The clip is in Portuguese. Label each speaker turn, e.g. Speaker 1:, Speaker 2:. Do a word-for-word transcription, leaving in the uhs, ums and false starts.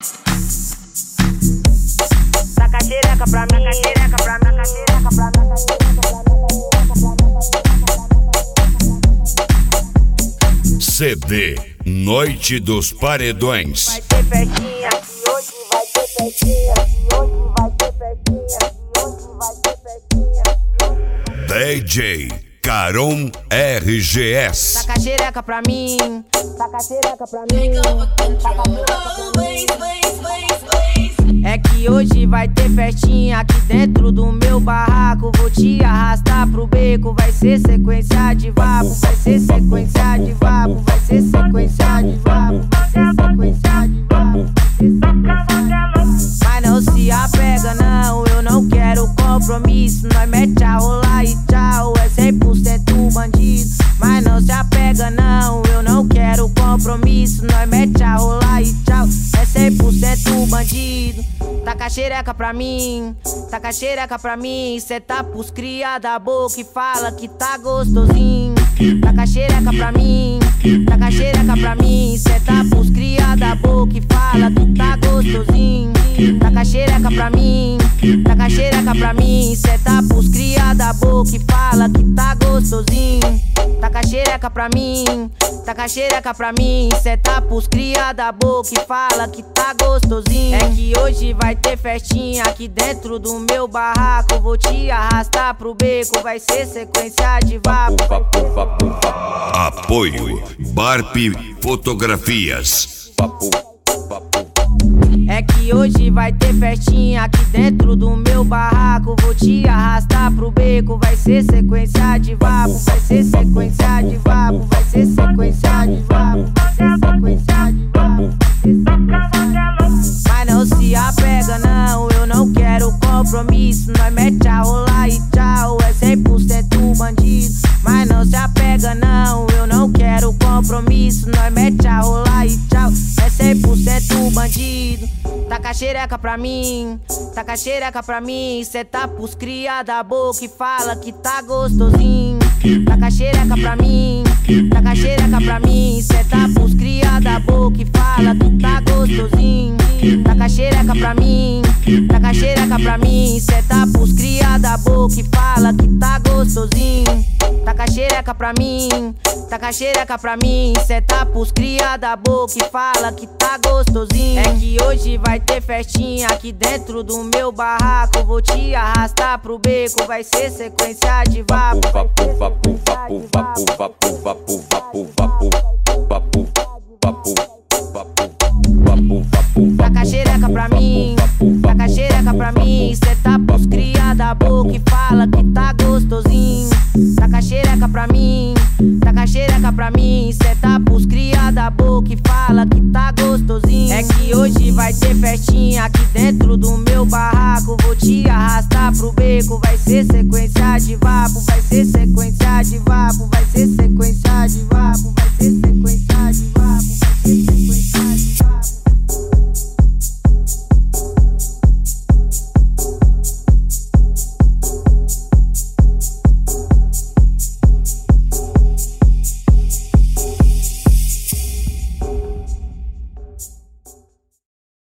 Speaker 1: Taca a xereca pra mim, taca a xereca pra mim, taca a xereca pra mim.
Speaker 2: C D Noite dos Paredões.
Speaker 1: Vai ter festinha, que hoje vai ter festinha, que hoje vai ter festinha, que hoje vai ter festinha.
Speaker 2: D J Caron R G S.
Speaker 1: Taca a xereca pra mim, taca a xereca pra mim. É que hoje vai ter festinha aqui dentro do meu barraco. Vou te arrastar pro beco, vai ser sequência de vapo, vai ser sequência de vapo, vai ser sequência de vapo, vai ser sequência de vapo. Mas não se apega não, eu não quero compromisso. Nós mete a rolar e tchau, é cem por cento bandido. Mas não se apega não, eu não quero compromisso. Nós mete a rolar e tchau, é cem por cento bandido. Taca a xereca pra mim, taca a xereca pra mim. Cê tá pros cria da boca e fala que tá gostosinho. Taca a xereca pra mim, taca a xereca pra mim. Cê tá pros cria da boca e fala que tá gostosinho. Taca a xereca pra mim, taca a xereca pra mim. Cê tá pros cria da boca e fala que tá gostosinho. Taca a xereca pra mim, taca a xereca pra mim. Cê tá pros cria da boca e fala que tá gostosinho. É que hoje vai ter festinha aqui dentro do meu barraco. Vou te arrastar pro beco, vai ser sequência de vapo.
Speaker 2: Apoio Barp Fotografias.
Speaker 1: É que hoje vai ter festinha aqui dentro do meu barraco. Vou te arrastar pro beco, vai ser sequência de vapo, vai ser sequência de vapo, vai ser sequência de vapo, vai ser sequência de vapo. Mas não se apega não, eu não quero compromisso. Nós mete a rolar e tchau, é cem por cento bandido. Mas não se apega não, eu não quero compromisso. Nós mete a rolar e tchau, é cem por cento bandido. Taca a xereca pra mim, taca a xereca pra mim. Cê tá pros cria da boca e fala que tá gostosinho. Taca a xereca pra mim, taca a xereca pra mim. Cê tá pros cria da boca e fala que tá gostosinho. Taca a xereca pra mim, taca a xereca pra mim. Cê tá pros cria da boca e fala que tá gostosinho. Taca a xereca pra mim, taca a xereca pra mim. Cê tá pros cria da boca e fala que tá gostosinho. É que hoje vai ter festinha aqui dentro do meu barraco. Vou te arrastar pro beco, vai ser sequência de vapo.
Speaker 3: Vapo, vapo, vapo, vapo, vapo, vapo, vapo, vapo, vapo, vapo, vapo, vapo, vapo.
Speaker 1: Taca a xereca pra mim, taca a xereca pra mim. Cê tá pros cria da boca e fala que tá gostosinho. Taca a xereca pra mim, taca a xereca pra mim. Cê tá pros cria da boca e fala que tá gostosinho. É que hoje vai ter festinha aqui dentro do meu